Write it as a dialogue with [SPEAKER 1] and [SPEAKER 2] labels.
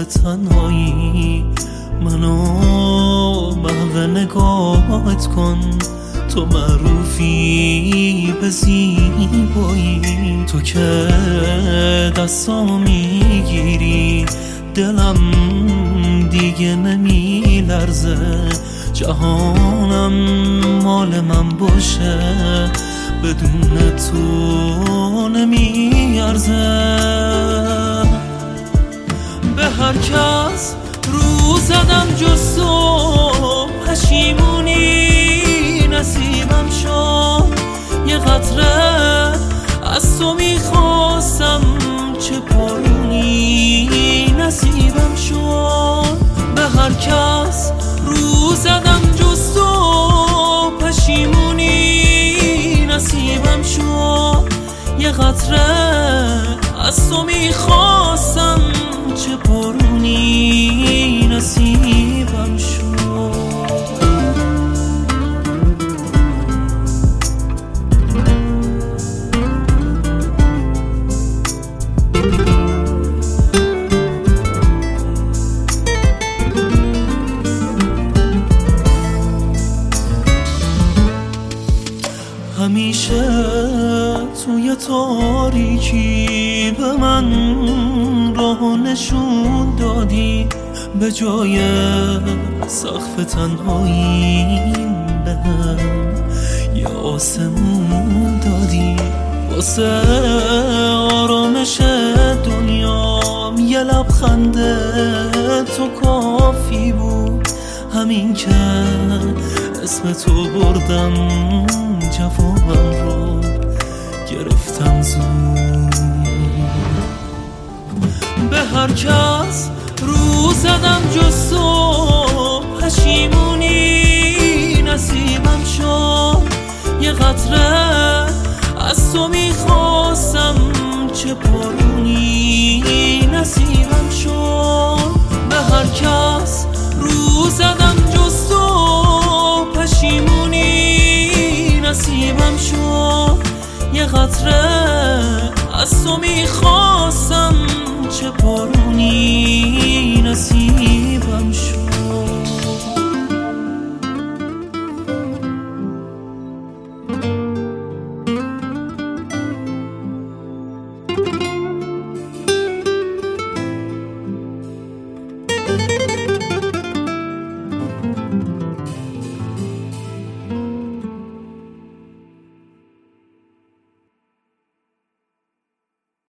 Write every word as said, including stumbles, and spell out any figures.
[SPEAKER 1] تنهایی منو محو نگاهت کن. تو معروفی به زیبایی، تو که دستامو میگیری دلم دیگه نمی لرزه. جهانم مال من باشه بدون تو نمی ارزه. به هر کس رو زدم جز تو پشیمونی نصیبم شد. یه قطره از تو میخواستم چه بارونی نصیبم شد. به هر کس رو زدم جز تو پشیمونی نصیبم شد. یه قطره از تو میخواستم چه بارونی نصیبم شد. همیشه توی تاریکی به من راه نشون دادی، به جای سقف تنهاییم بهم یه آسمون دادی. واسه آرامش دنیام یه لبخند تو کافی بود. همین که اسم تو بردم جوابم رو گرفتم زود. به هر کس رو زدم جز تو پشیمونی نصیبم شد. یه قطره از تو میخواستم چه بارونی نصیبم شد. به هر کس رو زدم جز تو پشیمونی نصیبم شد. یه قطره از تو میخواستم چه بارونی